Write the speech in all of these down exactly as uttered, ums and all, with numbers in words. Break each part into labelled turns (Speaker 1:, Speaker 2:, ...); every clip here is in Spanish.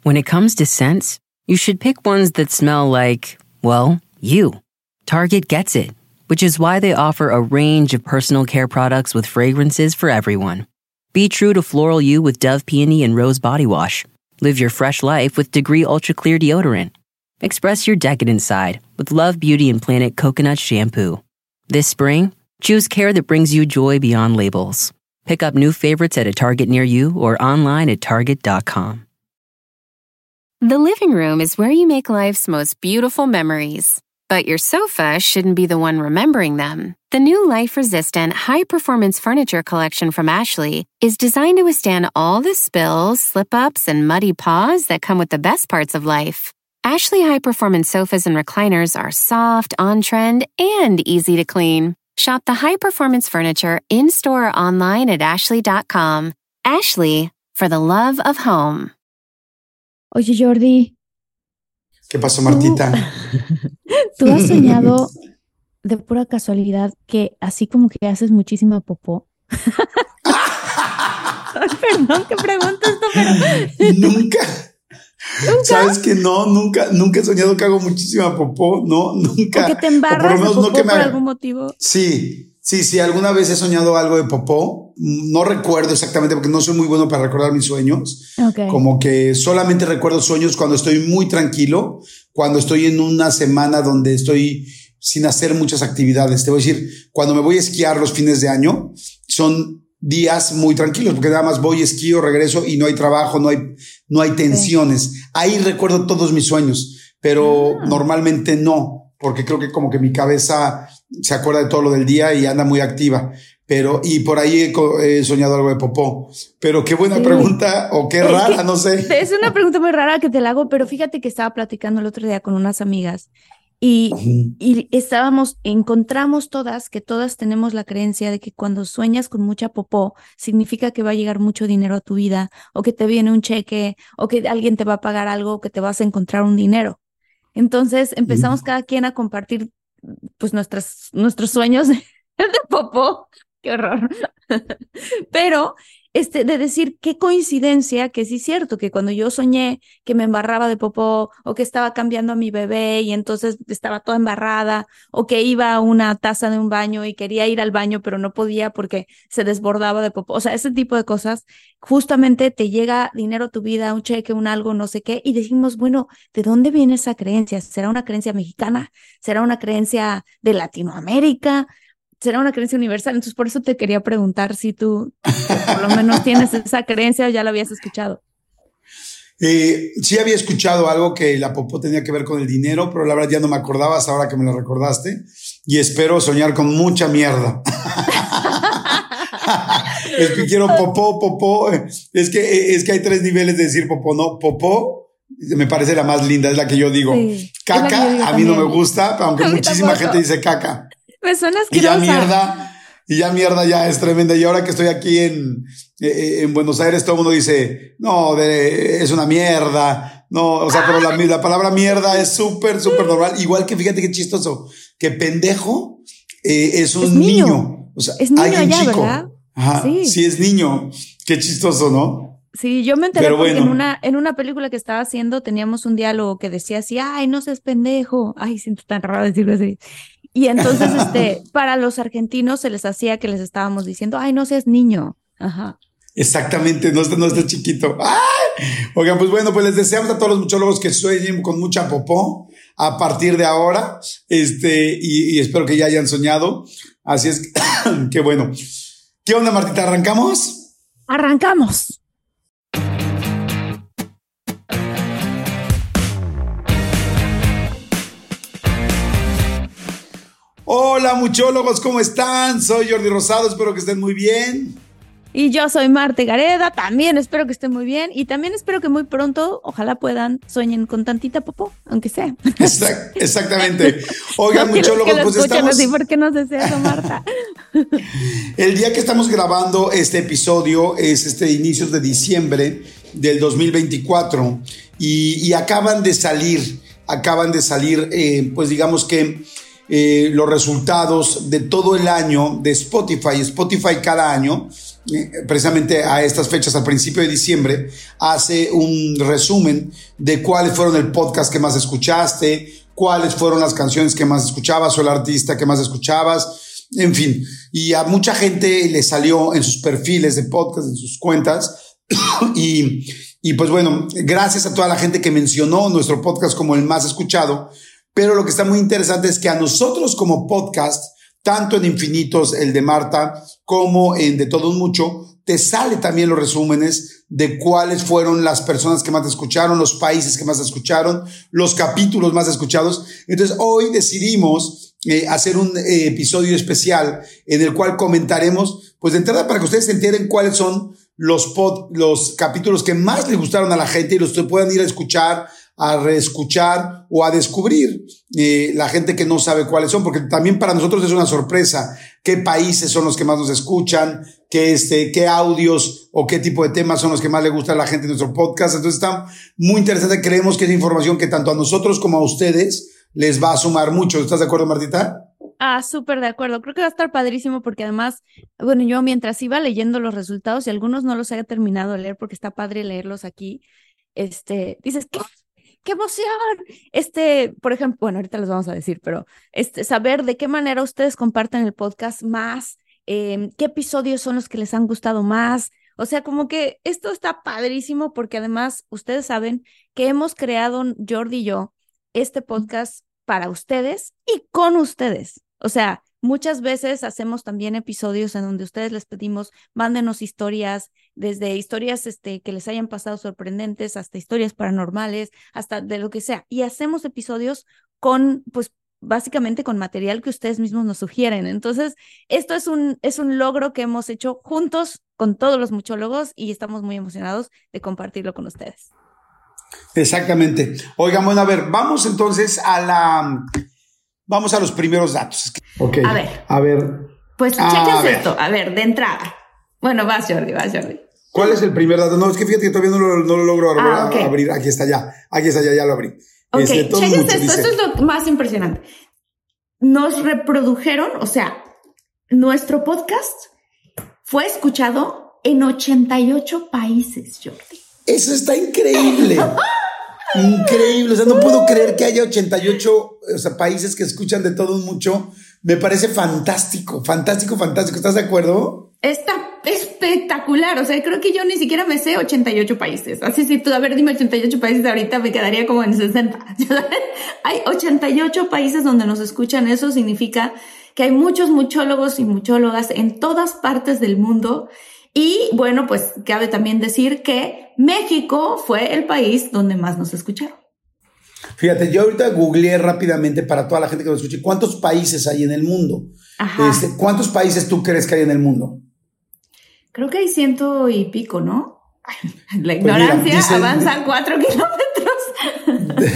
Speaker 1: When it comes to scents, you should pick ones that smell like, well, you. Target gets it, which is why they offer a range of personal care products with fragrances for everyone. Be true to floral you with Dove Peony and Rose Body Wash. Live your fresh life with Degree Ultra Clear Deodorant. Express your decadent side with Love Beauty and Planet Coconut Shampoo. This spring, choose care that brings you joy beyond labels. Pick up new favorites at a Target near you or online at target dot com.
Speaker 2: The living room is where you make life's most beautiful memories. But your sofa shouldn't be the one remembering them. The new life-resistant, high-performance furniture collection from Ashley is designed to withstand all the spills, slip-ups, and muddy paws that come with the best parts of life. Ashley high-performance sofas and recliners are soft, on-trend, and easy to clean. Shop the high-performance furniture in-store or online at ashley dot com. Ashley, for the love of home.
Speaker 3: Oye, Jordi.
Speaker 4: ¿Qué pasó, Martita?
Speaker 3: ¿Tú has soñado de pura casualidad que así como que haces muchísima popó? Ay, perdón que pregunto esto, pero...
Speaker 4: Nunca.
Speaker 3: ¿Nunca?
Speaker 4: ¿Sabes que no? Nunca, nunca he soñado que hago muchísima popó. No, nunca.
Speaker 3: ¿O que te embarras de popó no por me... algún motivo?
Speaker 4: Sí, sí, sí. Alguna vez he soñado algo de popó. No recuerdo exactamente porque no soy muy bueno para recordar mis sueños.
Speaker 3: Okay.
Speaker 4: Como que solamente recuerdo sueños cuando estoy muy tranquilo, cuando estoy en una semana donde estoy sin hacer muchas actividades. Te voy a decir, cuando me voy a esquiar los fines de año, son días muy tranquilos porque nada más voy, esquío, regreso y no hay trabajo, no hay, no hay tensiones. Sí. Ahí recuerdo todos mis sueños, pero ah. normalmente no, porque creo que como que mi cabeza se acuerda de todo lo del día y anda muy activa. Pero, y por ahí he, he soñado algo de popó. Pero qué buena sí. pregunta, o qué rara, no sé.
Speaker 3: Es una pregunta muy rara que te la hago, pero fíjate que estaba platicando el otro día con unas amigas y, uh-huh. y estábamos, encontramos todas, que todas tenemos la creencia de que cuando sueñas con mucha popó, significa que va a llegar mucho dinero a tu vida, o que te viene un cheque, o que alguien te va a pagar algo, o que te vas a encontrar un dinero. Entonces empezamos uh-huh. cada quien a compartir pues nuestras, nuestros sueños de, de popó. Qué horror. Pero, este, de decir, qué coincidencia, que sí es cierto, que cuando yo soñé que me embarraba de popó, o que estaba cambiando a mi bebé y entonces estaba toda embarrada, o que iba a una taza de un baño y quería ir al baño, pero no podía porque se desbordaba de popó. O sea, ese tipo de cosas, justamente te llega dinero a tu vida, un cheque, un algo, no sé qué, y decimos, bueno, ¿de dónde viene esa creencia? ¿Será una creencia mexicana? ¿Será una creencia de Latinoamérica? ¿Será una creencia universal? Entonces, por eso te quería preguntar si tú por lo menos tienes esa creencia o ya la habías escuchado.
Speaker 4: Eh, sí había escuchado algo que la popó tenía que ver con el dinero, pero la verdad ya no me acordaba hasta ahora que me lo recordaste. Y espero soñar con mucha mierda. Es que quiero popó, popó. Es que, es que hay tres niveles de decir popó, ¿no? Popó me parece la más linda, es la que yo digo. Sí, caca, yo digo a mí también. No me gusta, aunque muchísima tampoco. Gente dice caca.
Speaker 3: Me suena asquerosa.
Speaker 4: Y ya mierda, y ya mierda ya es tremenda. Y ahora que estoy aquí en, en Buenos Aires, todo el mundo dice, no, de, es una mierda. No, o sea, pero la, la palabra mierda es súper, súper normal. Igual que fíjate qué chistoso, que pendejo eh, es un es niño. niño. O sea,
Speaker 3: es niño
Speaker 4: hay un
Speaker 3: allá,
Speaker 4: chico.
Speaker 3: ¿verdad?
Speaker 4: Ajá, sí. sí, es niño. Qué chistoso, ¿no?
Speaker 3: Sí, yo me enteré
Speaker 4: Pero
Speaker 3: porque
Speaker 4: bueno.
Speaker 3: en una en una película que estaba haciendo teníamos un diálogo que decía así, ay, no seas pendejo. Ay, siento tan raro decirlo así. Y entonces, este, para los argentinos se les hacía que les estábamos diciendo, ay, no seas niño. Ajá.
Speaker 4: Exactamente, no está, no está chiquito. ¡Ay! Oigan, pues bueno, pues les deseamos a todos los muchólogos que sueñen con mucha popó a partir de ahora, este, y, y espero que ya hayan soñado. Así es que bueno. ¿Qué onda, Martita? ¿Arrancamos?
Speaker 3: Arrancamos.
Speaker 4: Hola, muchólogos, ¿cómo están? Soy Jordi Rosado, espero que estén muy bien.
Speaker 3: Y yo soy Marte Gareda, también espero que estén muy bien. Y también espero que muy pronto, ojalá puedan, sueñen con tantita popó, aunque sea.
Speaker 4: Exact, exactamente. Oigan, no muchólogos, pues estamos...
Speaker 3: así, ¿por qué nos desea eso, Marta?
Speaker 4: El día que estamos grabando este episodio es este inicios de diciembre del dos mil veinticuatro y, y acaban de salir, acaban de salir, eh, pues digamos que Eh, los resultados de todo el año de Spotify. Spotify cada año eh, precisamente a estas fechas, al principio de diciembre, hace un resumen de cuáles fueron el podcast que más escuchaste, cuáles fueron las canciones que más escuchabas o el artista que más escuchabas, en fin. Y a mucha gente le salió en sus perfiles de podcast, en sus cuentas, y, y pues bueno, gracias a toda la gente que mencionó nuestro podcast como el más escuchado, pero lo que está muy interesante es que a nosotros como podcast, tanto en Infinitos, el de Marta, como en De Todo Un Mucho, te sale también los resúmenes de cuáles fueron las personas que más te escucharon, los países que más te escucharon, los capítulos más escuchados. Entonces hoy decidimos eh, hacer un eh, episodio especial en el cual comentaremos, pues de entrada para que ustedes se enteren cuáles son los, pod, los capítulos que más les gustaron a la gente y los que puedan ir a escuchar, a reescuchar o a descubrir eh, la gente que no sabe cuáles son, porque también para nosotros es una sorpresa qué países son los que más nos escuchan, qué, este, qué audios o qué tipo de temas son los que más le gusta a la gente en nuestro podcast. Entonces está muy interesante. Creemos que es información que tanto a nosotros como a ustedes les va a sumar mucho. ¿Estás de acuerdo, Martita?
Speaker 3: Ah, súper de acuerdo. Creo que va a estar padrísimo porque además, bueno, yo mientras iba leyendo los resultados y algunos no los haya terminado de leer porque está padre leerlos aquí, este, dices, ¿qué? ¡Qué emoción! Este, por ejemplo, bueno, ahorita les vamos a decir, pero este, saber de qué manera ustedes comparten el podcast más, eh, qué episodios son los que les han gustado más. O sea, como que esto está padrísimo porque además ustedes saben que hemos creado, Jordi y yo, este podcast para ustedes y con ustedes. O sea, muchas veces hacemos también episodios en donde ustedes les pedimos, mándenos historias, desde historias este, que les hayan pasado sorprendentes, hasta historias paranormales, hasta de lo que sea. Y hacemos episodios con, pues, básicamente con material que ustedes mismos nos sugieren. Entonces, esto es un, es un logro que hemos hecho juntos con todos los muchólogos y estamos muy emocionados de compartirlo con ustedes.
Speaker 4: Exactamente. Oigan, bueno, a ver, vamos entonces a la... Vamos a los primeros datos.
Speaker 3: Ok. A ver.
Speaker 4: A ver.
Speaker 3: Pues chequen esto. A ver, de entrada. Bueno, vas, Jordi, vas, Jordi.
Speaker 4: ¿Cuál es el primer dato? No, es que fíjate que todavía no lo, no lo logro
Speaker 3: ah, okay.
Speaker 4: abrir. Aquí está ya. Aquí está ya, ya lo abrí.
Speaker 3: Ok, este, chequen esto. Dice, esto es lo más impresionante. Nos reprodujeron, o sea, nuestro podcast fue escuchado en ochenta y ocho países, Jordi.
Speaker 4: Eso está increíble. Increíble, o sea, no puedo creer que haya ochenta y ocho o sea, países que escuchan De Todo Un Mucho. Me parece fantástico, fantástico, fantástico. ¿Estás de acuerdo?
Speaker 3: Está espectacular, o sea, creo que yo ni siquiera me sé ochenta y ocho países. Así si tú, a ver, dime ochenta y ocho países ahorita, me quedaría como en sesenta. Hay ochenta y ocho países donde nos escuchan. Eso significa que hay muchos muchólogos y muchólogas en todas partes del mundo. Y bueno, pues cabe también decir que México fue el país donde más nos escucharon.
Speaker 4: Fíjate, yo ahorita googleé rápidamente para toda la gente que nos escuche, ¿cuántos países hay en el mundo?
Speaker 3: Ajá.
Speaker 4: Este, ¿Cuántos países tú crees que hay en el mundo?
Speaker 3: Creo que hay ciento y pico, ¿no? La ignorancia pues mira, dicen, avanza cuatro kilómetros.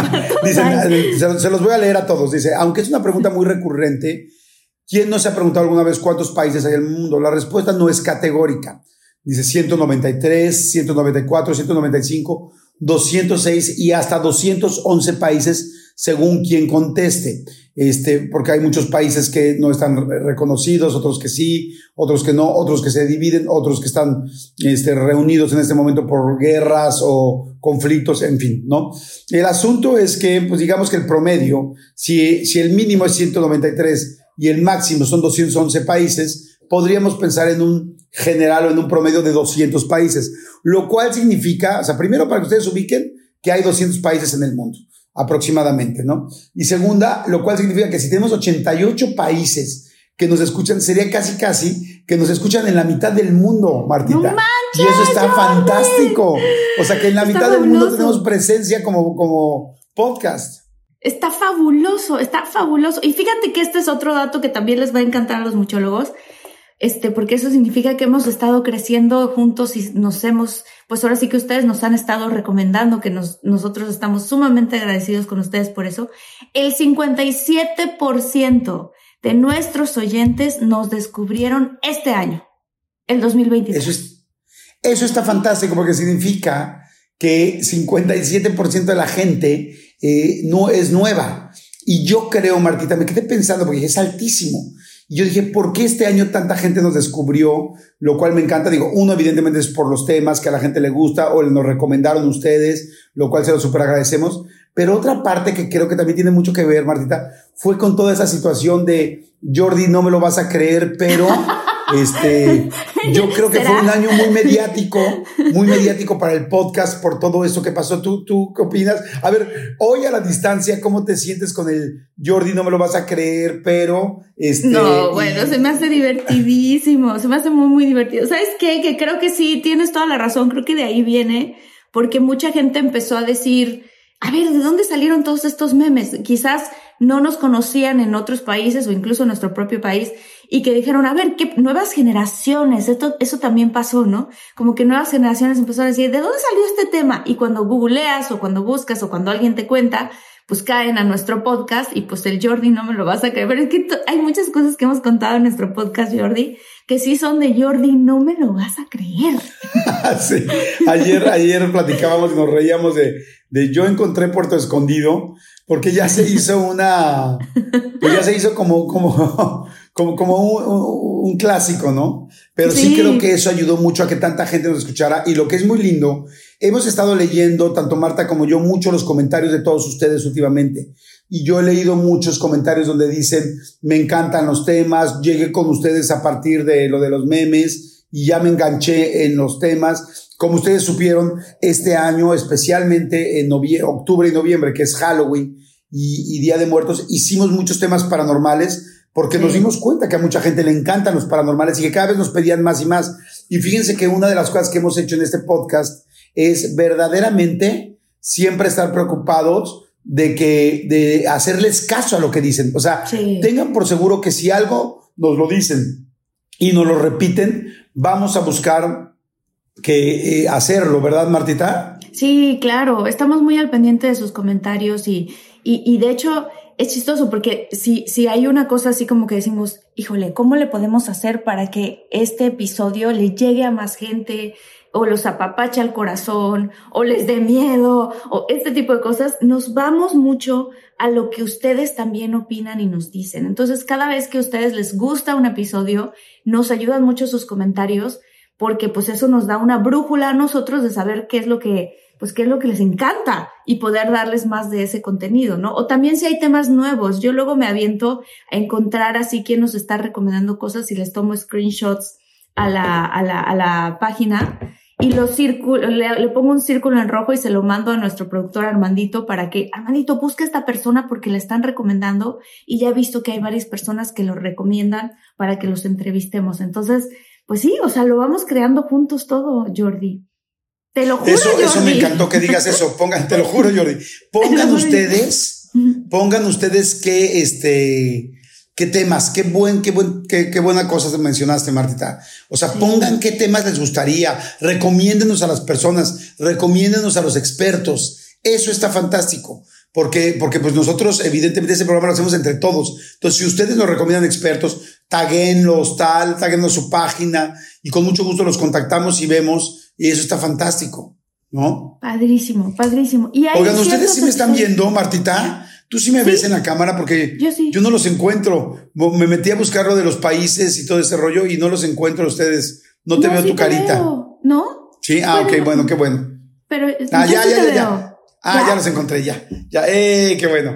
Speaker 4: Dicen, se, se los voy a leer a todos. Dice, aunque es una pregunta muy recurrente, ¿quién no se ha preguntado alguna vez cuántos países hay en el mundo? La respuesta no es categórica. Dice ciento noventa y tres, ciento noventa y cuatro, ciento noventa y cinco, doscientos seis y hasta doscientos once países según quien conteste. Este, porque hay muchos países que no están reconocidos, otros que sí, otros que no, otros que se dividen, otros que están este, reunidos en este momento por guerras o conflictos, en fin, ¿no? El asunto es que, pues digamos que el promedio, si, si el mínimo es ciento noventa y tres y el máximo son doscientos once países, podríamos pensar en un general o en un promedio de doscientos países, lo cual significa, o sea, primero para que ustedes ubiquen que hay doscientos países en el mundo, aproximadamente, ¿no? Y segunda, lo cual significa que si tenemos ochenta y ocho países que nos escuchan, sería casi casi que nos escuchan en la mitad del mundo, Martita.
Speaker 3: ¡No manches,
Speaker 4: y eso está Jordi! Fantástico. O sea, que en la
Speaker 3: está
Speaker 4: mitad
Speaker 3: fabuloso.
Speaker 4: del mundo tenemos presencia como, como podcast.
Speaker 3: Está fabuloso, está fabuloso. Y fíjate que este es otro dato que también les va a encantar a los muchólogos, este, porque eso significa que hemos estado creciendo juntos y nos hemos, pues ahora sí que ustedes nos han estado recomendando, que nos, nosotros estamos sumamente agradecidos con ustedes por eso. El cincuenta y siete por ciento de nuestros oyentes nos descubrieron este año, el dos mil veintitrés.
Speaker 4: Eso, es, eso está fantástico porque significa que cincuenta y siete por ciento de la gente eh, no es nueva. Y yo creo, Martita, me quedé pensando porque es altísimo. Y yo dije, ¿por qué este año tanta gente nos descubrió? Lo cual me encanta. Digo, uno evidentemente es por los temas que a la gente le gusta o nos recomendaron ustedes, lo cual se lo súper agradecemos. Pero otra parte que creo que también tiene mucho que ver, Martita, fue con toda esa situación de Jordi, no me lo vas a creer, pero este, yo creo que fue un año muy mediático, muy mediático para el podcast por todo esto que pasó. ¿Tú, tú qué opinas? A ver, hoy a la distancia, ¿cómo te sientes con el Jordi, no me lo vas a creer, pero este?
Speaker 3: No, bueno, y... se me hace divertidísimo, se me hace muy, muy divertido. ¿Sabes qué? Que creo que sí, tienes toda la razón, creo que de ahí viene, porque mucha gente empezó a decir, a ver, ¿de dónde salieron todos estos memes? Quizás no nos conocían en otros países o incluso en nuestro propio país y que dijeron, a ver, ¿qué nuevas generaciones? Esto, eso también pasó, ¿no? Como que nuevas generaciones empezaron a decir, ¿de dónde salió este tema? Y cuando googleas o cuando buscas o cuando alguien te cuenta, pues caen a nuestro podcast y pues el Jordi no me lo vas a creer. Pero es que hay muchas cosas que hemos contado en nuestro podcast, Jordi, que sí son de Jordi, no me lo vas a creer.
Speaker 4: Sí, ayer, ayer platicábamos y nos reíamos de, de yo encontré Puerto Escondido, porque ya se hizo una, pues ya se hizo como, como, como, como un, un, un clásico, ¿no? Pero sí. sí creo que eso ayudó mucho a que tanta gente nos escuchara. Y lo que es muy lindo, hemos estado leyendo, tanto Marta como yo, mucho los comentarios de todos ustedes últimamente. Y yo he leído muchos comentarios donde dicen, me encantan los temas, llegué con ustedes a partir de lo de los memes y ya me enganché en los temas. Como ustedes supieron, este año, especialmente en novie- octubre y noviembre, que es Halloween y, y Día de Muertos, hicimos muchos temas paranormales porque sí. nos dimos cuenta que a mucha gente le encantan los paranormales y que cada vez nos pedían más y más. Y fíjense que una de las cosas que hemos hecho en este podcast es verdaderamente siempre estar preocupados de que, de hacerles caso a lo que dicen. O sea, sí. tengan por seguro que si algo nos lo dicen y nos lo repiten, vamos a buscar que eh, hacerlo, ¿verdad, Martita?
Speaker 3: Sí, claro, estamos muy al pendiente de sus comentarios y, y, y de hecho es chistoso porque si, si hay una cosa así como que decimos, híjole, ¿cómo le podemos hacer para que este episodio le llegue a más gente o los apapache al corazón o les dé miedo o este tipo de cosas? Nos vamos mucho a lo que ustedes también opinan y nos dicen. Entonces, cada vez que a ustedes les gusta un episodio, nos ayudan mucho sus comentarios porque pues eso nos da una brújula a nosotros de saber qué es lo que, pues qué es lo que les encanta y poder darles más de ese contenido, ¿no? O también si hay temas nuevos, yo luego me aviento a encontrar así quién nos está recomendando cosas y les tomo screenshots a la, a la, a la página y lo círculo, le, le pongo un círculo en rojo y se lo mando a nuestro productor Armandito para que, Armandito, busque a esta persona porque le están recomendando y ya he visto que hay varias personas que lo recomiendan para que los entrevistemos. Entonces, pues sí, o sea, lo vamos creando juntos todo, Jordi. Te lo juro,
Speaker 4: Eso,
Speaker 3: Jordi.
Speaker 4: Eso me encantó que digas eso. Pongan, te lo juro, Jordi. Pongan ustedes, pongan ustedes que, este, qué temas, qué buen, qué buen, qué, qué buena cosa mencionaste, Martita. O sea, sí. pongan qué temas les gustaría, recomiéndenos a las personas, recomiéndenos a los expertos. Eso está fantástico. Porque, porque pues nosotros, evidentemente, ese programa lo hacemos entre todos. Entonces, si ustedes nos recomiendan expertos, taguenlos, tal, taguenlos su página y con mucho gusto los contactamos y vemos, y eso está fantástico, ¿no?
Speaker 3: Padrísimo, padrísimo. Y hay
Speaker 4: Oigan, ustedes sí me están viendo, Martita. Tú sí me sí. ves en la cámara porque
Speaker 3: yo, sí.
Speaker 4: yo no los encuentro. Me metí a buscar lo de los países y todo ese rollo y no los encuentro a ustedes. No te no, veo sí tu te carita.
Speaker 3: Veo. ¿No?
Speaker 4: Sí, ah, bueno, ok, bueno, qué bueno.
Speaker 3: Pero
Speaker 4: ah, ya,
Speaker 3: sí
Speaker 4: ya,
Speaker 3: te
Speaker 4: ya,
Speaker 3: veo.
Speaker 4: ya. Ah, ya. ya los encontré, ya. Ya, eh, qué bueno.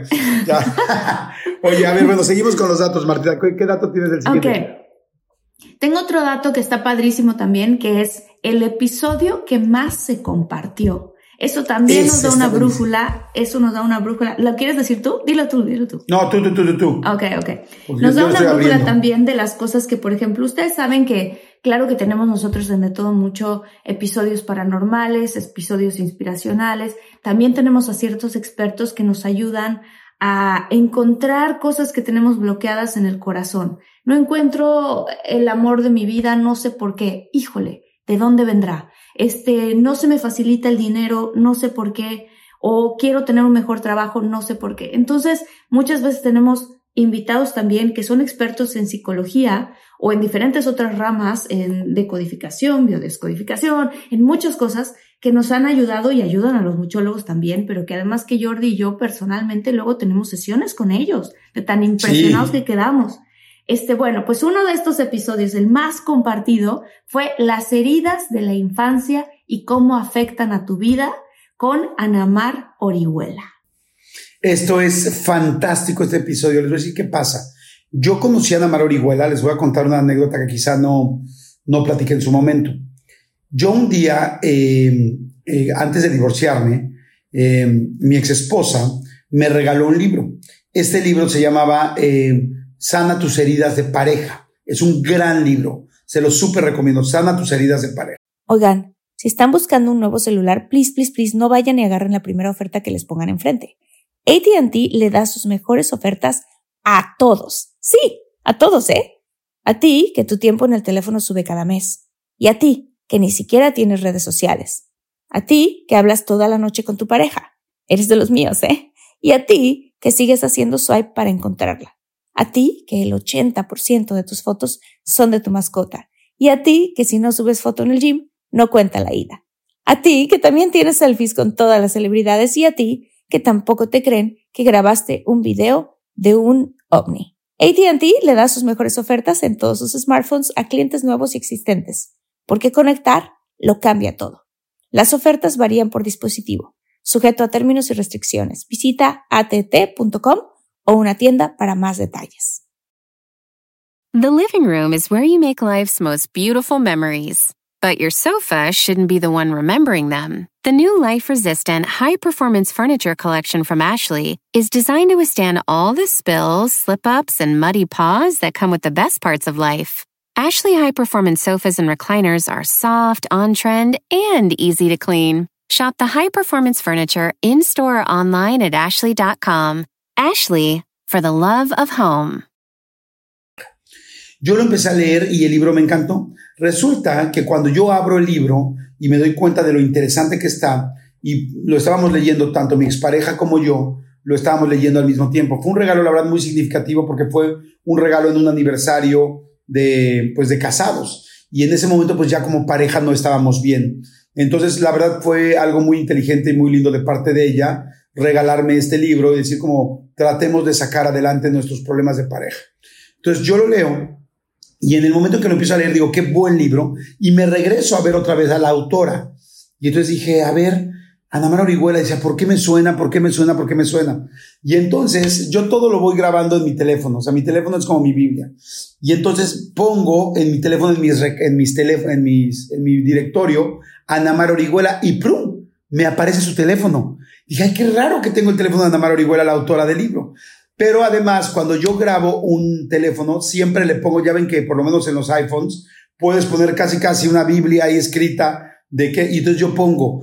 Speaker 4: Ya. Oye, a ver, bueno, seguimos con los datos, Martita. ¿Qué, qué dato tienes del siguiente?
Speaker 3: Ok. Tengo otro dato que está padrísimo también, que es el episodio que más se compartió. Eso también Ese nos da una brújula. Eso nos da una brújula. ¿Lo quieres decir tú? Dilo tú, dilo tú.
Speaker 4: No, tú, tú, tú, tú. tú.
Speaker 3: Ok, ok. Porque nos da una brújula abriendo. También de las cosas que, por ejemplo, ustedes saben que, claro que tenemos nosotros en De Todo Mucho episodios paranormales, episodios inspiracionales. También tenemos a ciertos expertos que nos ayudan a encontrar cosas que tenemos bloqueadas en el corazón. No encuentro el amor de mi vida, no sé por qué. Híjole, ¿de dónde vendrá? Este, no se me facilita el dinero, no sé por qué, o quiero tener un mejor trabajo, no sé por qué. Entonces, muchas veces tenemos invitados también que son expertos en psicología o en diferentes otras ramas, en decodificación, biodescodificación, en muchas cosas que nos han ayudado y ayudan a los muchólogos también, pero que además que Jordi y yo personalmente luego tenemos sesiones con ellos, de tan impresionados sí. que quedamos. Este, bueno, pues uno de estos episodios, el más compartido, fue las heridas de la infancia y cómo afectan a tu vida, con Ana Mar Orihuela.
Speaker 4: Esto es fantástico, este episodio. Les voy a decir qué pasa. Yo conocí a Ana Mar Orihuela, les voy a contar una anécdota que quizá no, no platiqué en su momento. Yo un día, eh, eh, antes de divorciarme, eh, mi ex esposa me regaló un libro. Este libro se llamaba eh, Sana tus heridas de pareja. Es un gran libro. Se lo súper recomiendo. Sana tus heridas de pareja.
Speaker 5: Oigan, si están buscando un nuevo celular, please, please, please, no vayan y agarren la primera oferta que les pongan enfrente. A T and T le da sus mejores ofertas a todos. Sí, a todos, ¿eh? A ti, que tu tiempo en el teléfono sube cada mes. Y a ti, que ni siquiera tienes redes sociales. A ti, que hablas toda la noche con tu pareja. Eres de los míos, ¿eh? Y a ti, que sigues haciendo swipe para encontrarla. A ti, que el ochenta por ciento de tus fotos son de tu mascota. Y a ti, que si no subes foto en el gym, no cuenta la ida. A ti, que también tienes selfies con todas las celebridades. Y a ti, que tampoco te creen que grabaste un video de un ovni. A T and T le da sus mejores ofertas en todos sus smartphones a clientes nuevos y existentes, porque conectar lo cambia todo. Las ofertas varían por dispositivo, sujeto a términos y restricciones. Visita a t t punto com o una tienda para más detalles.
Speaker 2: The living room is where you make life's most beautiful memories. But your sofa shouldn't be the one remembering them. The new life-resistant, high-performance furniture collection from Ashley is designed to withstand all the spills, slip-ups, and muddy paws that come with the best parts of life. Ashley high-performance sofas and recliners are soft, on-trend, and easy to clean. Shop the high-performance furniture in-store or online at ashley dot com. Ashley, for the love of home.
Speaker 4: Yo lo empecé a leer y el libro me encantó. Resulta que cuando yo abro el libro y me doy cuenta de lo interesante que está, y lo estábamos leyendo tanto mi expareja como yo, lo estábamos leyendo al mismo tiempo. Fue un regalo, la verdad, muy significativo porque fue un regalo en un aniversario de, pues, de casados. Y en ese momento, pues ya como pareja no estábamos bien. Entonces, la verdad, fue algo muy inteligente y muy lindo de parte de ella regalarme este libro y decir como tratemos de sacar adelante nuestros problemas de pareja. Entonces, yo lo leo. Y en el momento en que lo empiezo a leer, digo, qué buen libro. Y me regreso a ver otra vez a la autora. Y entonces dije, a ver, Ana Mar Orihuela. Decía, ¿por qué me suena? ¿Por qué me suena? ¿Por qué me suena? Y entonces yo todo lo voy grabando en mi teléfono. O sea, mi teléfono es como mi Biblia. Y entonces pongo en mi teléfono, en mis, en mis teléfonos, en mis, en mi directorio, Ana Mar Orihuela. Y ¡prum! Me aparece su teléfono. Dije, ay, qué raro que tengo el teléfono de Ana Mar Orihuela, la autora del libro. Pero además, cuando yo grabo un teléfono, siempre le pongo, ya ven que por lo menos en los iPhones, puedes poner casi casi una Biblia ahí escrita de qué, y entonces yo pongo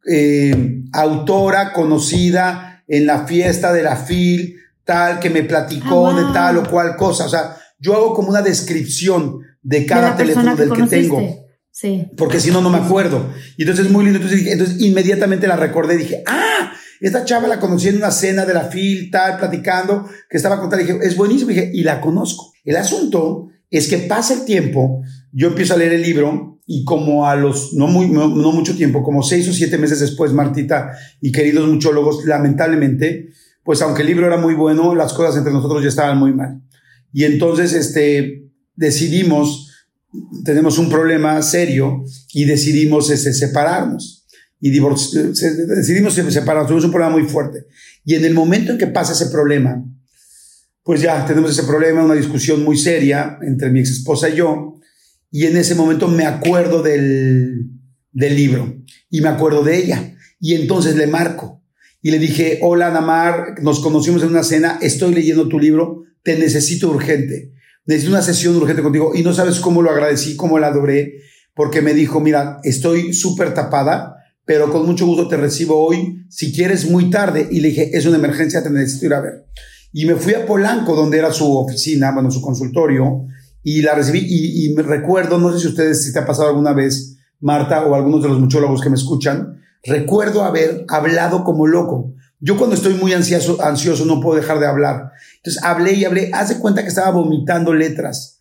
Speaker 4: eh, autora conocida en la fiesta de la F I L, tal, que me platicó oh, wow. de tal o cual cosa. O sea, yo hago como una descripción de cada de teléfono que del conociste. Que tengo.
Speaker 3: Sí.
Speaker 4: Porque si no, no me acuerdo. Y entonces es muy lindo. Entonces, entonces inmediatamente la recordé y dije, ¡ah! Esta chava la conocí en una cena de la F I L, tal, platicando, que estaba contando. Dije, es buenísimo. Y dije, y la conozco. El asunto es que pasa el tiempo, yo empiezo a leer el libro y como a los, no, muy, no, no mucho tiempo, como seis o siete meses después, Martita y queridos muchólogos, lamentablemente, pues aunque el libro era muy bueno, las cosas entre nosotros ya estaban muy mal. Y entonces este, decidimos, tenemos un problema serio y decidimos este, separarnos. Y divorci- decidimos separarnos, tuvimos un problema muy fuerte. Y en el momento en que pasa ese problema, pues ya tenemos ese problema, una discusión muy seria entre mi ex esposa y yo. Y en ese momento me acuerdo del, del libro y me acuerdo de ella. Y entonces le marco y le dije, hola Ana Mar, nos conocimos en una cena, estoy leyendo tu libro, te necesito urgente. Necesito una sesión urgente contigo. Y no sabes cómo lo agradecí, cómo la adoré, porque me dijo, mira, estoy súper tapada, pero con mucho gusto te recibo hoy, si quieres muy tarde. Y le dije, es una emergencia, te necesito ir a ver. Y me fui a Polanco, donde era su oficina, bueno, su consultorio, y la recibí. Y, y me recuerdo, no sé si ustedes, si te ha pasado alguna vez, Marta, o algunos de los muchólogos que me escuchan, recuerdo haber hablado como loco. Yo cuando estoy muy ansioso, ansioso no puedo dejar de hablar. Entonces hablé y hablé. Haz de cuenta que estaba vomitando letras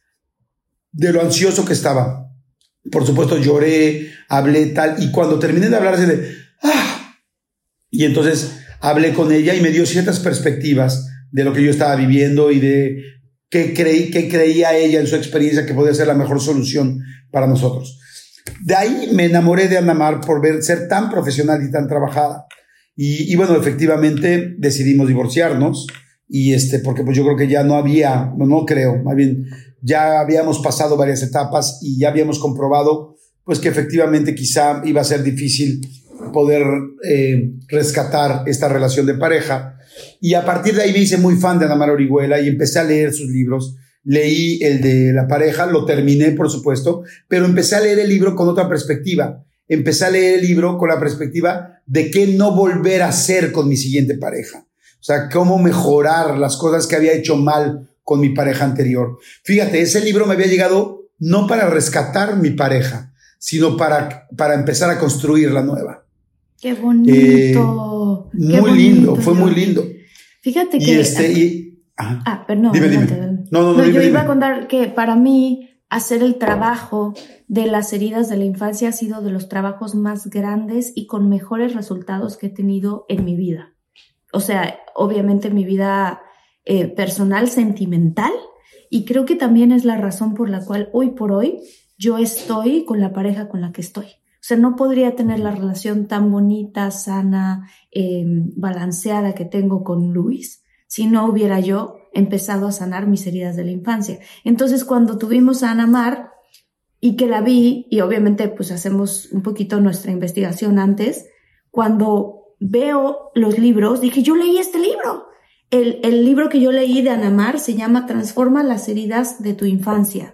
Speaker 4: de lo ansioso que estaba. Por supuesto lloré, hablé tal, y cuando terminé de hablar así de ¡ah! Y entonces hablé con ella y me dio ciertas perspectivas de lo que yo estaba viviendo y de que, creí, que creía ella en su experiencia que podía ser la mejor solución para nosotros. De ahí me enamoré de Ana Mar por ver ser tan profesional y tan trabajada. Y, y bueno, efectivamente decidimos divorciarnos y este, porque pues yo creo que ya no había, no, no creo, más bien ya habíamos pasado varias etapas y ya habíamos comprobado pues que efectivamente quizá iba a ser difícil poder eh, rescatar esta relación de pareja. Y a partir de ahí me hice muy fan de Ana Mar Orihuela y empecé a leer sus libros. Leí el de la pareja, lo terminé por supuesto, pero empecé a leer el libro con otra perspectiva. Empecé a leer el libro con la perspectiva de qué no volver a hacer con mi siguiente pareja. O sea, cómo mejorar las cosas que había hecho mal con mi pareja anterior. Fíjate, ese libro me había llegado no para rescatar mi pareja, sino para, para empezar a construir la nueva.
Speaker 3: ¡Qué bonito!
Speaker 4: Eh,
Speaker 3: Qué
Speaker 4: muy
Speaker 3: bonito,
Speaker 4: lindo, fue
Speaker 3: yo.
Speaker 4: muy lindo.
Speaker 3: Fíjate
Speaker 4: Y
Speaker 3: que...
Speaker 4: este, y, ajá.
Speaker 3: Ah, perdón.
Speaker 4: Dime, dime.
Speaker 3: Adelante.
Speaker 4: No, no, no,
Speaker 3: no
Speaker 4: dime,
Speaker 3: yo
Speaker 4: dime.
Speaker 3: iba a contar que para mí hacer el trabajo de las heridas de la infancia ha sido de los trabajos más grandes y con mejores resultados que he tenido en mi vida. O sea, obviamente mi vida eh, personal, sentimental, y creo que también es la razón por la cual hoy por hoy yo estoy con la pareja con la que estoy. O sea, no podría tener la relación tan bonita, sana, eh, balanceada que tengo con Luis si no hubiera yo empezado a sanar mis heridas de la infancia. Entonces, cuando tuvimos a Ana Mar y que la vi, y obviamente pues hacemos un poquito nuestra investigación antes, cuando veo los libros, dije, yo leí este libro. El, el libro que yo leí de Ana Mar se llama Transforma las heridas de tu infancia.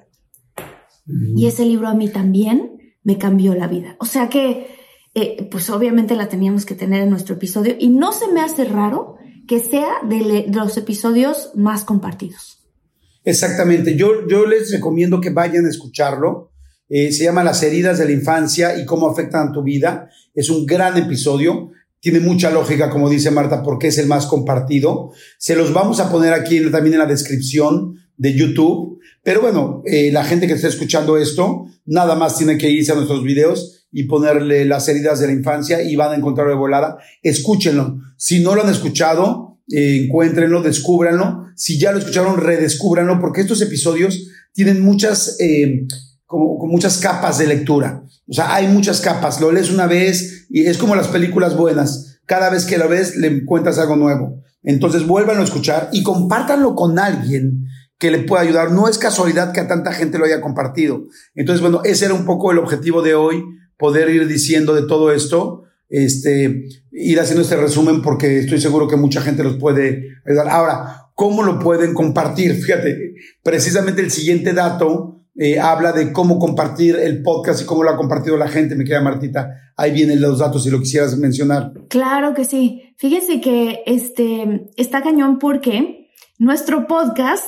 Speaker 3: Mm. Y ese libro a mí también me cambió la vida. O sea que, eh, pues obviamente la teníamos que tener en nuestro episodio y no se me hace raro que sea de, le, de los episodios más compartidos.
Speaker 4: Exactamente. Yo, yo les recomiendo que vayan a escucharlo. Eh, se llama Las heridas de la infancia y cómo afectan a tu vida. Es un gran episodio. Tiene mucha lógica, como dice Marta, porque es el más compartido. Se los vamos a poner aquí en, también en la descripción de YouTube. Pero bueno, eh, la gente que está escuchando esto, nada más tiene que irse a nuestros videos y ponerle Las heridas de la infancia y van a encontrarlo de volada. Escúchenlo. Si no lo han escuchado, eh, encuéntrenlo, descúbranlo. Si ya lo escucharon, redescúbranlo, porque estos episodios tienen muchas, eh, como, como muchas capas de lectura. O sea, hay muchas capas. Lo lees una vez y es como las películas buenas. Cada vez que lo ves, le encuentras algo nuevo. Entonces, vuélvanlo a escuchar y compártanlo con alguien que le pueda ayudar. No es casualidad que a tanta gente lo haya compartido. Entonces, bueno, ese era un poco el objetivo de hoy, poder ir diciendo de todo esto, este, ir haciendo este resumen porque estoy seguro que mucha gente los puede ayudar. Ahora, ¿cómo lo pueden compartir? Fíjate, precisamente el siguiente dato eh, habla de cómo compartir el podcast y cómo lo ha compartido la gente. Me queda Martita, ahí vienen los datos si lo quisieras mencionar.
Speaker 3: Claro que sí. Fíjense que este está cañón porque nuestro podcast,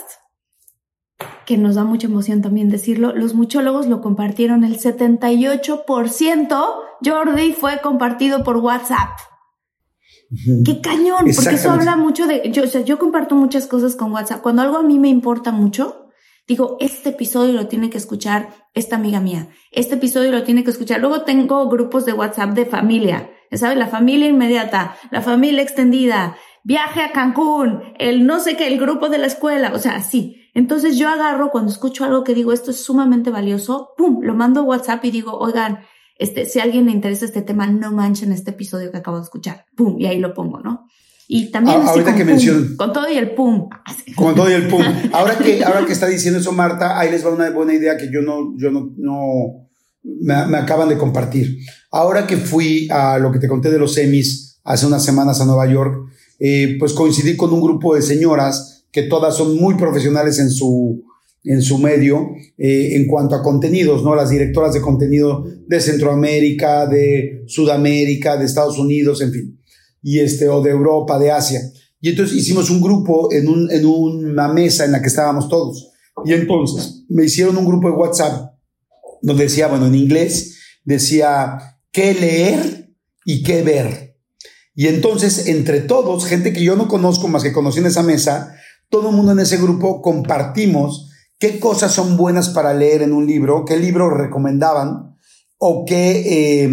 Speaker 3: que nos da mucha emoción también decirlo, los muchólogos lo compartieron el setenta y ocho por ciento, Jordi, fue compartido por WhatsApp. Uh-huh. ¡Qué cañón! Porque eso habla mucho de... Yo, o sea, yo comparto muchas cosas con WhatsApp. Cuando algo a mí me importa mucho, digo, este episodio lo tiene que escuchar esta amiga mía. Este episodio lo tiene que escuchar. Luego tengo grupos de WhatsApp de familia. ¿Sabes? La familia inmediata, la familia extendida, viaje a Cancún, el no sé qué, el grupo de la escuela. O sea, así. Entonces yo agarro, cuando escucho algo que digo, esto es sumamente valioso, pum, lo mando a WhatsApp y digo, oigan, este, si a alguien le interesa este tema, no manchen este episodio que acabo de escuchar. Pum, y ahí lo pongo, ¿no? Y también
Speaker 4: ah,
Speaker 3: así
Speaker 4: ahorita
Speaker 3: con,
Speaker 4: que
Speaker 3: pum,
Speaker 4: menciono,
Speaker 3: con todo y el pum.
Speaker 4: Con todo y el pum. Ahora que, ahora que está diciendo eso Marta, ahí les va una buena idea que yo no, yo no, no me, me acaban de compartir. Ahora que fui a lo que te conté de los semis hace unas semanas a Nueva York, eh, pues coincidí con un grupo de señoras que todas son muy profesionales en su, en su medio, eh, en cuanto a contenidos, ¿no? Las directoras de contenido de Centroamérica, de Sudamérica, de Estados Unidos, en fin, y este, o de Europa, de Asia. Y entonces hicimos un grupo en, un, en una mesa en la que estábamos todos. Y entonces me hicieron un grupo de WhatsApp donde decía, bueno, en inglés, decía qué leer y qué ver. Y entonces, entre todos, gente que yo no conozco más que conocí en esa mesa, todo el mundo en ese grupo compartimos qué cosas son buenas para leer en un libro, qué libro recomendaban o qué eh,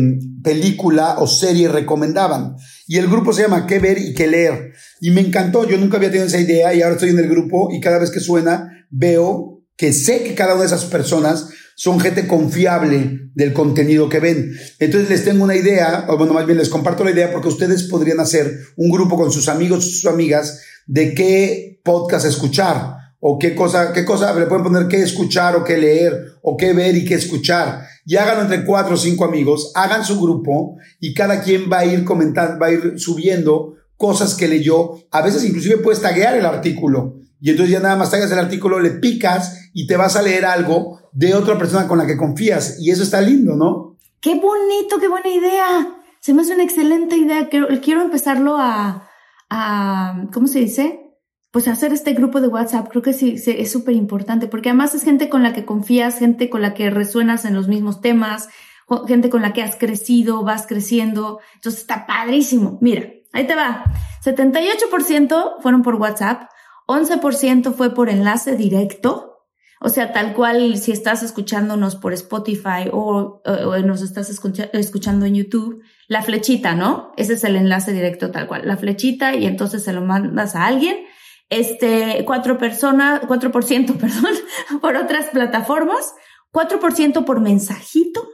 Speaker 4: película o serie recomendaban. Y el grupo se llama ¿Qué ver y qué leer? Y me encantó, yo nunca había tenido esa idea y ahora estoy en el grupo y cada vez que suena veo que sé que cada una de esas personas son gente confiable del contenido que ven. Entonces les tengo una idea, o bueno, más bien les comparto la idea porque ustedes podrían hacer un grupo con sus amigos, sus amigas, de qué podcast escuchar, o qué cosa, qué cosa, le pueden poner qué escuchar o qué leer, o qué ver y qué escuchar. Y háganlo entre cuatro o cinco amigos, hagan su grupo y cada quien va a ir comentando, va a ir subiendo cosas que leyó. A veces inclusive puedes taguear el artículo. Y entonces ya nada más tagas el artículo, le picas y te vas a leer algo de otra persona con la que confías. Y eso está lindo, ¿no?
Speaker 3: ¡Qué bonito, qué buena idea! Se me hace una excelente idea. Quiero, quiero empezarlo a, a, ¿cómo se dice? Pues hacer este grupo de WhatsApp. Creo que sí, sí es súper importante porque además es gente con la que confías, gente con la que resuenas en los mismos temas, gente con la que has crecido, vas creciendo. Entonces está padrísimo. Mira, ahí te va. setenta y ocho por ciento fueron por WhatsApp. once por ciento fue por enlace directo, o sea, tal cual si estás escuchándonos por Spotify o, o nos estás escucha, escuchando en YouTube, la flechita, ¿no? Ese es el enlace directo tal cual, la flechita y entonces se lo mandas a alguien. Este, cuatro personas, cuatro por ciento, perdón, por otras plataformas, cuatro por ciento por mensajito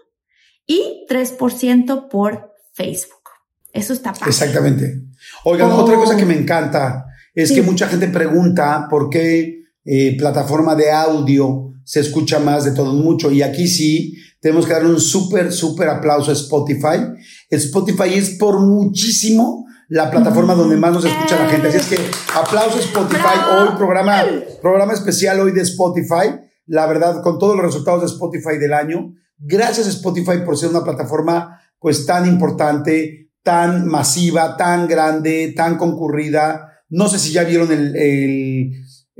Speaker 3: y tres por ciento por Facebook. Eso está padre.
Speaker 4: Exactamente. Oigan, oh. otra cosa que me encanta es sí. que mucha gente pregunta por qué eh, plataforma de audio se escucha más de todo mucho. Y aquí sí tenemos que darle un súper, súper aplauso a Spotify. Spotify es por muchísimo la plataforma mm. donde más nos escucha eh. la gente. Así es que aplauso a Spotify. Bravo. Hoy programa, programa especial hoy de Spotify. La verdad, con todos los resultados de Spotify del año. Gracias Spotify por ser una plataforma pues tan importante, tan masiva, tan grande, tan concurrida. No sé si ya vieron el, el,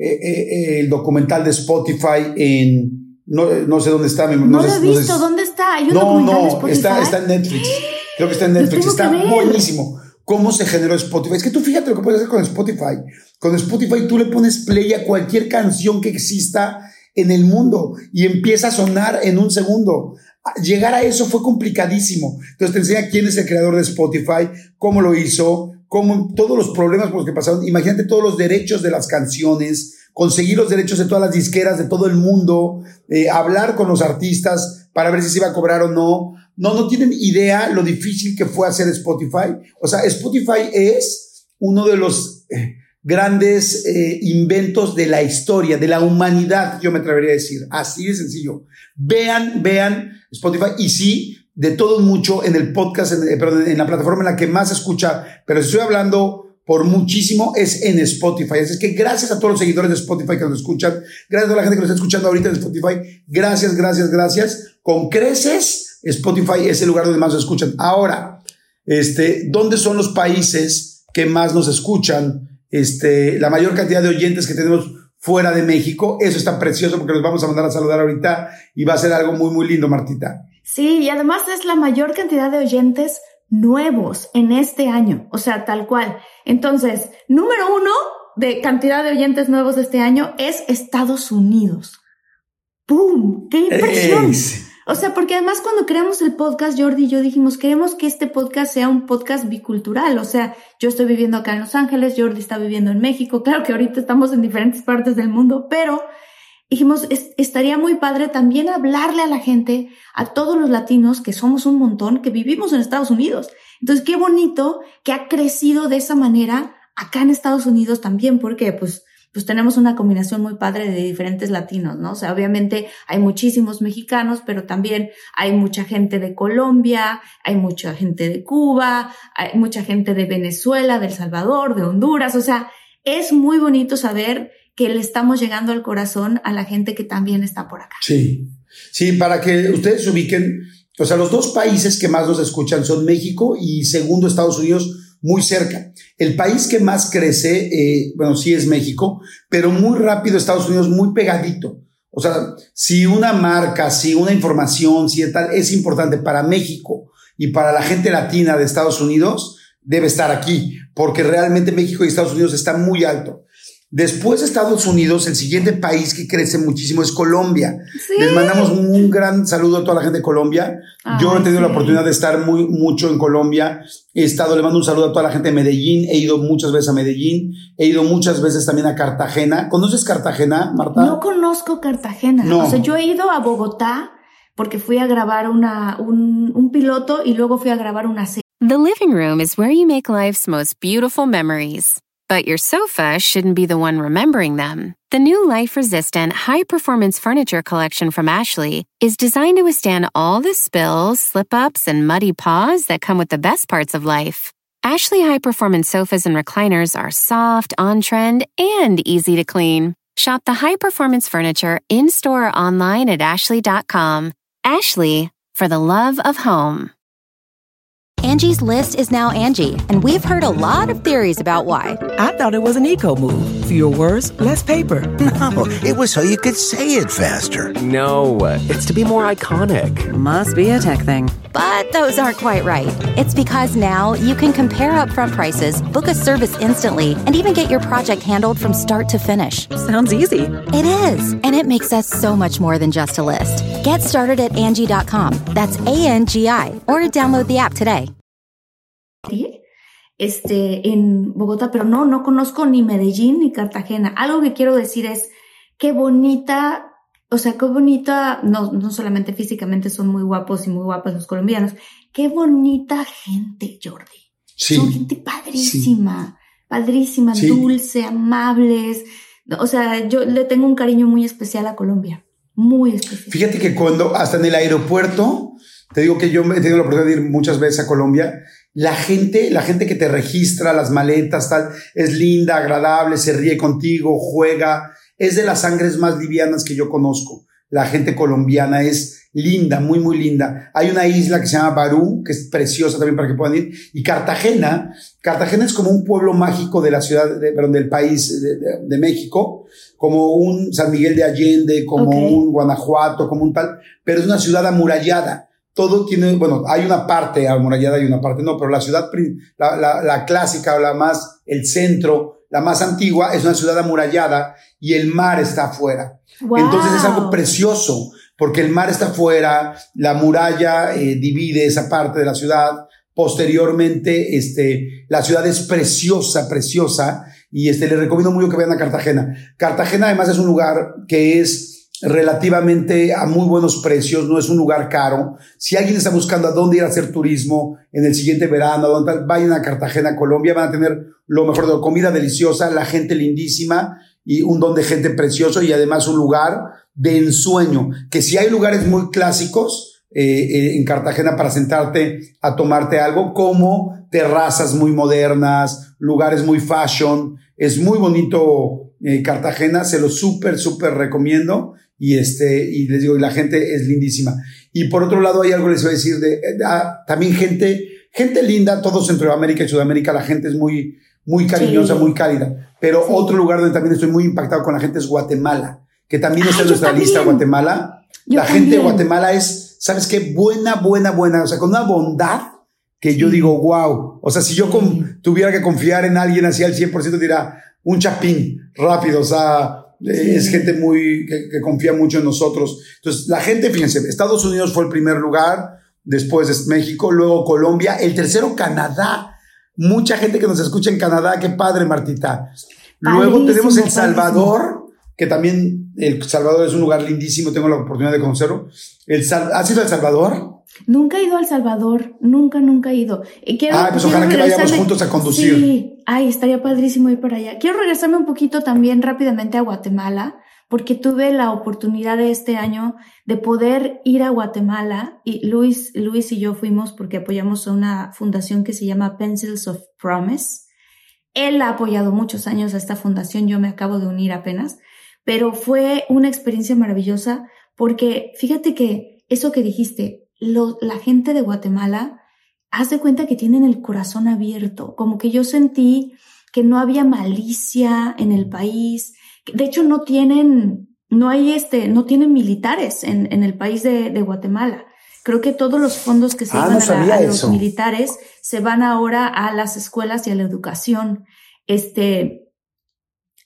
Speaker 4: el, el documental de Spotify en... No, no sé dónde está.
Speaker 3: No, no lo he visto. No sé si, ¿dónde está? ¿Hay un
Speaker 4: no,
Speaker 3: documental
Speaker 4: no,
Speaker 3: de Spotify?
Speaker 4: Está, está en Netflix. Creo que está en Netflix. Está buenísimo. ¿Cómo se generó Spotify? Es que tú fíjate lo que puedes hacer con Spotify. Con Spotify tú le pones play a cualquier canción que exista en el mundo y empieza a sonar en un segundo. Llegar a eso fue complicadísimo. Entonces te enseña quién es el creador de Spotify, cómo lo hizo, cómo todos los problemas por los que pasaron. Imagínate todos los derechos de las canciones, conseguir los derechos de todas las disqueras de todo el mundo, eh, hablar con los artistas para ver si se iba a cobrar o no. No, no tienen idea lo difícil que fue hacer Spotify. O sea, Spotify es uno de los eh, grandes eh, inventos de la historia, de la humanidad, yo me atrevería a decir. Así de sencillo. Vean, vean Spotify y sí, de todo mucho en el podcast, en, eh, perdón, en la plataforma en la que más se escucha, pero si estoy hablando por muchísimo es en Spotify. Así es que gracias a todos los seguidores de Spotify que nos escuchan, gracias a toda la gente que nos está escuchando ahorita en Spotify, gracias, gracias, gracias. Con creces, Spotify es el lugar donde más nos escuchan. Ahora, este, ¿dónde son los países que más nos escuchan? Este, la mayor cantidad de oyentes que tenemos fuera de México. Eso está precioso porque nos vamos a mandar a saludar ahorita y va a ser algo muy, muy lindo, Martita.
Speaker 3: Sí, y además es la mayor cantidad de oyentes nuevos en este año, o sea, tal cual. Entonces, número uno de cantidad de oyentes nuevos de este año es Estados Unidos. ¡Pum! ¡Qué impresión! Ey. O sea, porque además cuando creamos el podcast, Jordi y yo dijimos, queremos que este podcast sea un podcast bicultural. O sea, yo estoy viviendo acá en Los Ángeles, Jordi está viviendo en México. Claro que ahorita estamos en diferentes partes del mundo, pero dijimos, es, estaría muy padre también hablarle a la gente, a todos los latinos, que somos un montón, que vivimos en Estados Unidos. Entonces, qué bonito que ha crecido de esa manera acá en Estados Unidos también, porque pues... pues tenemos una combinación muy padre de diferentes latinos, ¿no? O sea, obviamente hay muchísimos mexicanos, pero también hay mucha gente de Colombia, hay mucha gente de Cuba, hay mucha gente de Venezuela, de El Salvador, de Honduras. O sea, es muy bonito saber que le estamos llegando al corazón a la gente que también está por acá.
Speaker 4: Sí, sí, para que ustedes se ubiquen, o sea, los dos países que más nos escuchan son México y segundo Estados Unidos, muy cerca. El país que más crece, eh, bueno, sí es México, pero muy rápido Estados Unidos, muy pegadito. O sea, si una marca, si una información, si tal, es importante para México y para la gente latina de Estados Unidos, debe estar aquí, porque realmente México y Estados Unidos están muy alto. Después de Estados Unidos, el siguiente país que crece muchísimo es Colombia.
Speaker 3: Sí.
Speaker 4: Les mandamos un gran saludo a toda la gente de Colombia. Ay, Yo he tenido sí. la oportunidad de estar muy mucho en Colombia. He estado, le mando un saludo a toda la gente de Medellín. He ido muchas veces a Medellín. He ido muchas veces también a Cartagena. ¿Conoces Cartagena, Marta?
Speaker 3: No conozco Cartagena.
Speaker 4: No.
Speaker 3: O sea, yo he ido a Bogotá porque fui a grabar una, un, un piloto y luego fui a grabar una serie.
Speaker 2: The living room is where you make life's most beautiful memories. But your sofa shouldn't be the one remembering them. The new life-resistant, high-performance furniture collection from Ashley is designed to withstand all the spills, slip-ups, and muddy paws that come with the best parts of life. Ashley high-performance sofas and recliners are soft, on-trend, and easy to clean. Shop the high-performance furniture in-store or online at ashley dot com. Ashley, for the love of home.
Speaker 6: Angie's List is now Angie, and we've heard a lot of theories about why.
Speaker 7: I thought it was an eco move. Fewer words, less paper.
Speaker 8: No, it was so you could say it faster.
Speaker 9: No, it's to be more iconic.
Speaker 6: Must be a tech thing. But those aren't quite right. It's because now you can compare upfront prices, book a service instantly, and even get your project handled from start to finish.
Speaker 7: Sounds easy.
Speaker 6: It is, and it makes us so much more than just a list. Get started at Angie dot com. That's A N G I, or download the app today.
Speaker 3: Este, en Bogotá, pero no, no conozco ni Medellín ni Cartagena. Algo que quiero decir es qué bonita, o sea, qué bonita, no, no solamente físicamente son muy guapos y muy guapas los colombianos, qué bonita gente, Jordi.
Speaker 4: Sí.
Speaker 3: Son gente padrísima, sí. padrísima, sí. dulce, amables. O sea, yo le tengo un cariño muy especial a Colombia, muy especial.
Speaker 4: Fíjate que cuando, hasta en el aeropuerto, te digo que yo he tenido la oportunidad de ir muchas veces a Colombia. La gente, la gente que te registra las maletas, tal, es linda, agradable, se ríe contigo, juega. Es de las sangres más livianas que yo conozco. La gente colombiana es linda, muy, muy linda. Hay una isla que se llama Barú, que es preciosa también para que puedan ir. Y Cartagena, Cartagena es como un pueblo mágico de la ciudad, de, perdón, del país de, de, de México, como un San Miguel de Allende, como okay. un Guanajuato, como un tal, pero es una ciudad amurallada. Todo tiene, bueno, hay una parte amurallada y una parte no, pero la ciudad, la, la, la clásica, la más, el centro, la más antigua, es una ciudad amurallada y el mar está afuera. Wow. Entonces es algo precioso, porque el mar está afuera, la muralla eh, divide esa parte de la ciudad. Posteriormente, este, la ciudad es preciosa, preciosa, y este, les recomiendo mucho que vayan a Cartagena. Cartagena además es un lugar que es relativamente a muy buenos precios, no es un lugar caro. Si alguien está buscando a dónde ir a hacer turismo en el siguiente verano, dónde, vayan a Cartagena, Colombia, van a tener lo mejor de la comida deliciosa, la gente lindísima y un don de gente precioso y además un lugar de ensueño, que si hay lugares muy clásicos eh, eh, en Cartagena para sentarte a tomarte algo, como terrazas muy modernas, lugares muy fashion, es muy bonito eh, Cartagena, se lo súper, súper recomiendo. Y este, y les digo, y la gente es lindísima. Y por otro lado, hay algo que les voy a decir de, de ah, también gente, gente linda, todo Centroamérica y Sudamérica, la gente es muy, muy cariñosa, sí. muy cálida. Pero sí. otro lugar donde también estoy muy impactado con la gente es Guatemala, que también está en nuestra también. lista, Guatemala. Yo la también. gente de Guatemala es, ¿sabes qué? Buena, buena, buena. O sea, con una bondad que yo sí. digo, wow. O sea, si yo con, tuviera que confiar en alguien así al cien por ciento, dirá, un chapín, rápido, o sea, Sí. es gente muy, que, que confía mucho en nosotros. Entonces, la gente, fíjense, Estados Unidos fue el primer lugar, después es México, luego Colombia, el tercero Canadá. Mucha gente que nos escucha en Canadá, qué padre, Martita. Luego padrísimo, tenemos El Salvador, padrísimo. que también El Salvador es un lugar lindísimo, tengo la oportunidad de conocerlo. El Sal- ¿Has ido a El Salvador?
Speaker 3: Nunca he ido a El Salvador, nunca, nunca he ido. Quiero,
Speaker 4: ah, pues ojalá que vayamos juntos a conducir.
Speaker 3: Sí, ay, estaría padrísimo ir para allá. Quiero regresarme un poquito también rápidamente a Guatemala, porque tuve la oportunidad de este año de poder ir a Guatemala, y Luis, Luis y yo fuimos porque apoyamos a una fundación que se llama Pencils of Promise. Él ha apoyado muchos años a esta fundación, yo me acabo de unir apenas, pero fue una experiencia maravillosa porque fíjate que eso que dijiste, Lo, la gente de Guatemala, haz de cuenta que tienen el corazón abierto, como que yo sentí que no había malicia en el país. De hecho, no tienen, no hay este, no tienen militares en, en el país de, de Guatemala. Creo que todos los fondos que se
Speaker 4: ah,
Speaker 3: iban
Speaker 4: no
Speaker 3: a, la, a los
Speaker 4: eso.
Speaker 3: militares se van ahora a las escuelas y a la educación. Este,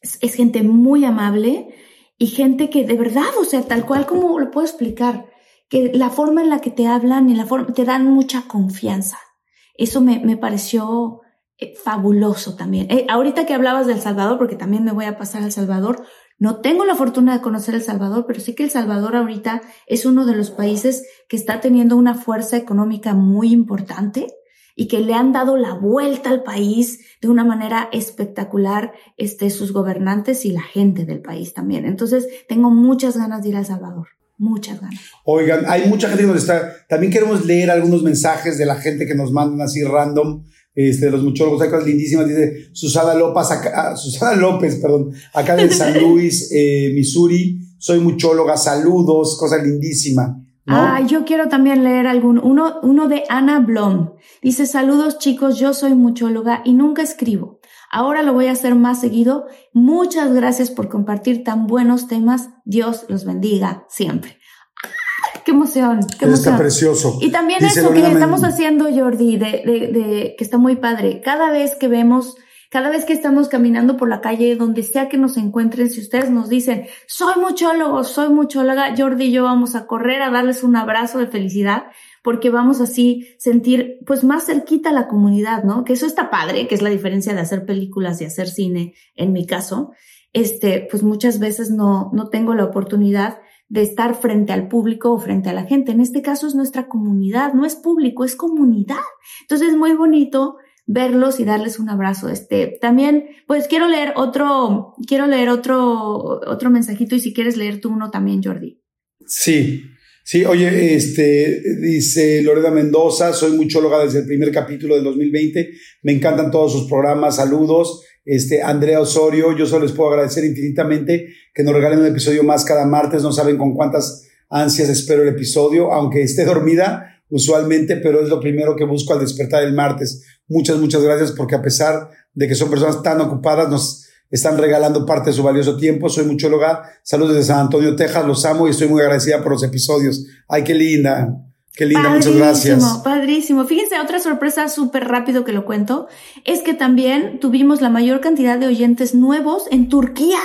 Speaker 3: es, es gente muy amable y gente que de verdad, o sea, tal cual como lo puedo explicar, que la forma en la que te hablan y la forma, te dan mucha confianza. Eso me, me pareció eh, fabuloso también. Eh, ahorita que hablabas de El Salvador, porque también me voy a pasar a El Salvador, no tengo la fortuna de conocer El Salvador, pero sí que El Salvador ahorita es uno de los países que está teniendo una fuerza económica muy importante y que le han dado la vuelta al país de una manera espectacular, este, sus gobernantes y la gente del país también. Entonces, tengo muchas ganas de ir a El Salvador. Muchas ganas.
Speaker 4: Oigan, hay mucha gente que nos está... También queremos leer algunos mensajes de la gente que nos mandan así random, este, de los muchólogos. Hay cosas lindísimas. Dice Susana López, acá, Susana López, perdón, acá de San Luis, eh, Missouri. Soy muchóloga, saludos, cosa lindísima, ¿no?
Speaker 3: Ah, yo quiero también leer algún, uno, uno de Ana Blom. Dice, saludos chicos, yo soy muchóloga y nunca escribo. Ahora lo voy a hacer más seguido. Muchas gracias por compartir tan buenos temas. Dios los bendiga siempre. ¡Ah! ¡Qué emoción! ¡Qué emoción!
Speaker 4: Está precioso.
Speaker 3: Y también
Speaker 4: Dice
Speaker 3: eso
Speaker 4: Lorena
Speaker 3: que estamos
Speaker 4: Men-
Speaker 3: haciendo, Jordi, de, de, de, que está muy padre. Cada vez que vemos, cada vez que estamos caminando por la calle, donde sea que nos encuentren, si ustedes nos dicen, soy muchólogo, soy muchóloga, Jordi y yo vamos a correr a darles un abrazo de felicidad, porque vamos así sentir pues más cerquita a la comunidad, ¿no? Que eso está padre, que es la diferencia de hacer películas y hacer cine, en mi caso. Este, pues muchas veces no, no tengo la oportunidad de estar frente al público o frente a la gente. En este caso es nuestra comunidad, no es público, es comunidad. Entonces es muy bonito verlos y darles un abrazo. Este, también, pues quiero leer otro, quiero leer otro, otro mensajito y si quieres leer tú uno también, Jordi.
Speaker 4: Sí, sí, oye, este, dice Lorena Mendoza, soy muchóloga desde el primer capítulo del dos mil veinte, me encantan todos sus programas, saludos. Este, Andrea Osorio, yo solo les puedo agradecer infinitamente que nos regalen un episodio más cada martes, no saben con cuántas ansias espero el episodio, aunque esté dormida usualmente, pero es lo primero que busco al despertar el martes. Muchas, muchas gracias porque a pesar de que son personas tan ocupadas, nos están regalando parte de su valioso tiempo. Soy muchóloga, saludos desde San Antonio, Texas, los amo y estoy muy agradecida por los episodios. Ay, qué linda, qué linda,
Speaker 3: Padrísimo,
Speaker 4: muchas gracias.
Speaker 3: Padrísimo. Fíjense, otra sorpresa súper rápido que lo cuento, es que también tuvimos la mayor cantidad de oyentes nuevos en Turquía.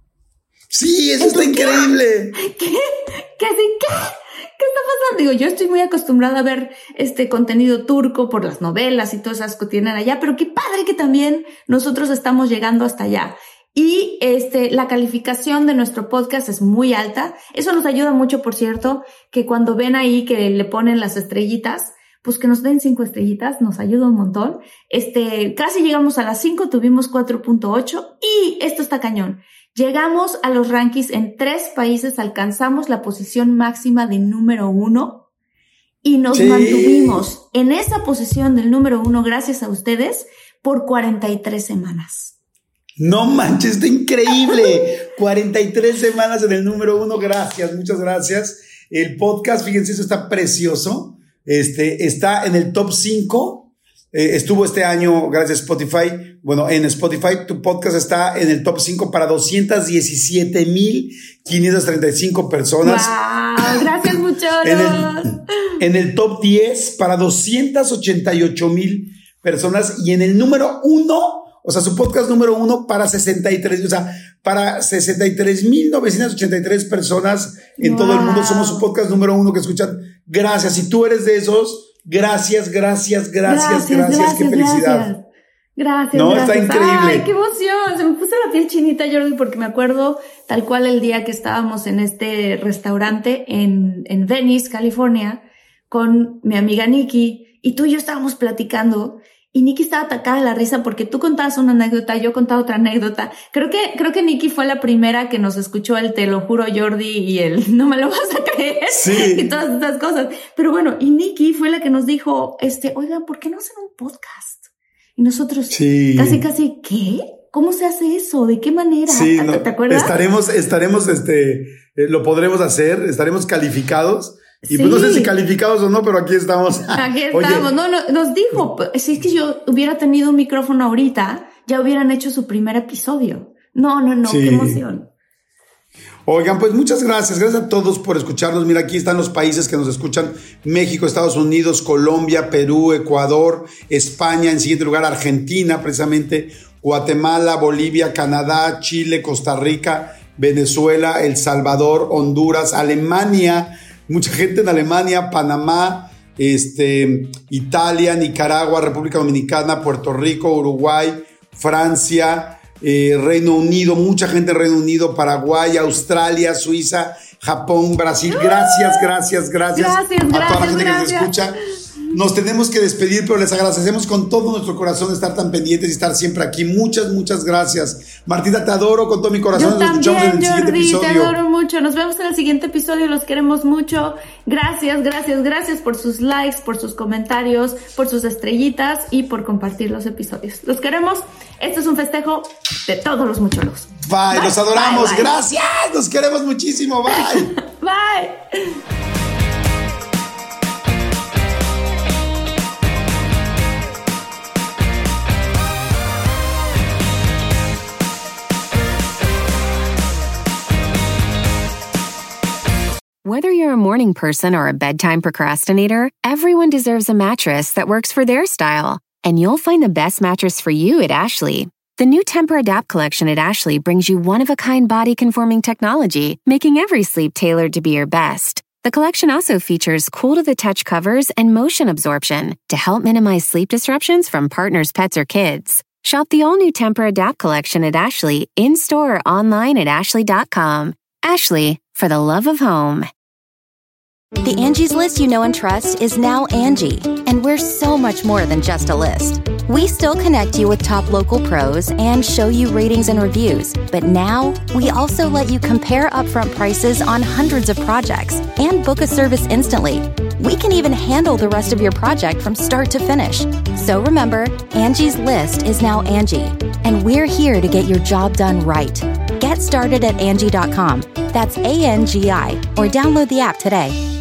Speaker 4: Sí, eso
Speaker 3: ¿En
Speaker 4: está
Speaker 3: Turquía?
Speaker 4: increíble.
Speaker 3: ¿Qué? ¿Qué así? ¿Qué? ¿Qué está pasando? Digo, yo estoy muy acostumbrada a ver este contenido turco por las novelas y todas esas que tienen allá, pero qué padre que también nosotros estamos llegando hasta allá. Y este, la calificación de nuestro podcast es muy alta. Eso nos ayuda mucho, por cierto, que cuando ven ahí que le ponen las estrellitas, pues que nos den cinco estrellitas, nos ayuda un montón. Este, casi llegamos a las cinco, tuvimos cuatro punto ocho y esto está cañón. Llegamos a los rankings en tres países, alcanzamos la posición máxima de número uno y nos
Speaker 4: Sí.
Speaker 3: mantuvimos en esa posición del número uno gracias a ustedes por cuarenta y tres semanas.
Speaker 4: No manches, está increíble. cuarenta y tres semanas en el número uno. Gracias, muchas gracias. El podcast, fíjense, eso está precioso. Este, está en el top cinco. Eh, estuvo este año, gracias a Spotify. Bueno, en Spotify, tu podcast está en el top cinco para doscientos diecisiete mil quinientas treinta y cinco personas.
Speaker 3: ¡Wow! Gracias, muchachos.
Speaker 4: En el, en el top diez para doscientos ochenta y ocho mil personas. Y en el número uno, o sea, su podcast número uno para sesenta y tres, o sea, para sesenta y tres mil novecientas ochenta y tres personas en wow. todo el mundo. Somos su podcast número uno que escuchan. Gracias. Si tú eres de esos, gracias, gracias, gracias, gracias. gracias, gracias qué felicidad.
Speaker 3: Gracias. Gracias.
Speaker 4: No,
Speaker 3: gracias.
Speaker 4: está increíble.
Speaker 3: Ay, qué emoción. Se me puso la piel chinita, Jordi, porque me acuerdo tal cual el día que estábamos en este restaurante en, en Venice, California, con mi amiga Nikki, y tú y yo estábamos platicando. Y Nikki estaba atacada de la risa porque tú contabas una anécdota, yo contaba otra anécdota. Creo que, creo que Nikki fue la primera que nos escuchó el te lo juro, Jordi, y el no me lo vas a creer.
Speaker 4: Sí.
Speaker 3: Y todas estas cosas. Pero bueno, y Nikki fue la que nos dijo, este, oigan, ¿por qué no hacen un podcast? Y nosotros,
Speaker 4: sí. casi,
Speaker 3: casi, ¿qué? ¿Cómo se hace eso? ¿De qué manera?
Speaker 4: Sí,
Speaker 3: ¿Te,
Speaker 4: no,
Speaker 3: ¿te acuerdas?
Speaker 4: Estaremos, estaremos, este, eh, lo podremos hacer, estaremos calificados. Y
Speaker 3: sí.
Speaker 4: pues no sé si calificados o no, pero aquí estamos.
Speaker 3: Aquí estamos. No, no, nos dijo, si es que yo hubiera tenido un micrófono ahorita, ya hubieran hecho su primer episodio. No, no, no, sí. Qué emoción.
Speaker 4: Oigan, pues muchas gracias. Gracias a todos por escucharnos. Mira, aquí están los países que nos escuchan. México, Estados Unidos, Colombia, Perú, Ecuador, España, en siguiente lugar Argentina, precisamente, Guatemala, Bolivia, Canadá, Chile, Costa Rica, Venezuela, El Salvador, Honduras, Alemania, mucha gente en Alemania, Panamá, este, Italia, Nicaragua, República Dominicana, Puerto Rico, Uruguay, Francia, eh, Reino Unido, mucha gente en Reino Unido, Paraguay, Australia, Suiza, Japón, Brasil. Gracias, gracias, gracias,
Speaker 3: gracias
Speaker 4: a
Speaker 3: gracias,
Speaker 4: toda la gente
Speaker 3: gracias.
Speaker 4: que nos escucha. Nos tenemos que despedir, pero les agradecemos con todo nuestro corazón estar tan pendientes y estar siempre aquí. Muchas, muchas gracias. Martita, te adoro con todo mi corazón.
Speaker 3: Yo
Speaker 4: Nos escuchamos
Speaker 3: también,
Speaker 4: en el siguiente
Speaker 3: Jordi,
Speaker 4: episodio.
Speaker 3: te adoro mucho. Nos vemos en el siguiente episodio. Los queremos mucho. Gracias, gracias, gracias por sus likes, por sus comentarios, por sus estrellitas y por compartir los episodios. Los queremos. Este es un festejo de todos los muchólogos.
Speaker 4: Bye,
Speaker 3: Bye,
Speaker 4: los adoramos.
Speaker 3: bye, bye.
Speaker 4: Gracias, nos queremos muchísimo. Bye.
Speaker 3: Bye.
Speaker 2: Whether you're a morning person or a bedtime procrastinator, everyone deserves a mattress that works for their style. And you'll find the best mattress for you at Ashley. The new Temper-Adapt collection at Ashley brings you one-of-a-kind body-conforming technology, making every sleep tailored to be your best. The collection also features cool-to-the-touch covers and motion absorption to help minimize sleep disruptions from partners, pets, or kids. Shop the all-new Temper-Adapt collection at Ashley, in-store or online at ashley dot com. Ashley, for the love of home.
Speaker 6: The Angie's List you know and trust is now Angie, and we're so much more than just a list. We still connect you with top local pros and show you ratings and reviews, but now we also let you compare upfront prices on hundreds of projects and book a service instantly. We can even handle the rest of your project from start to finish. So remember, Angie's List is now Angie, and we're here to get your job done right. Get started at Angie dot com. That's A N G I, or download the app today.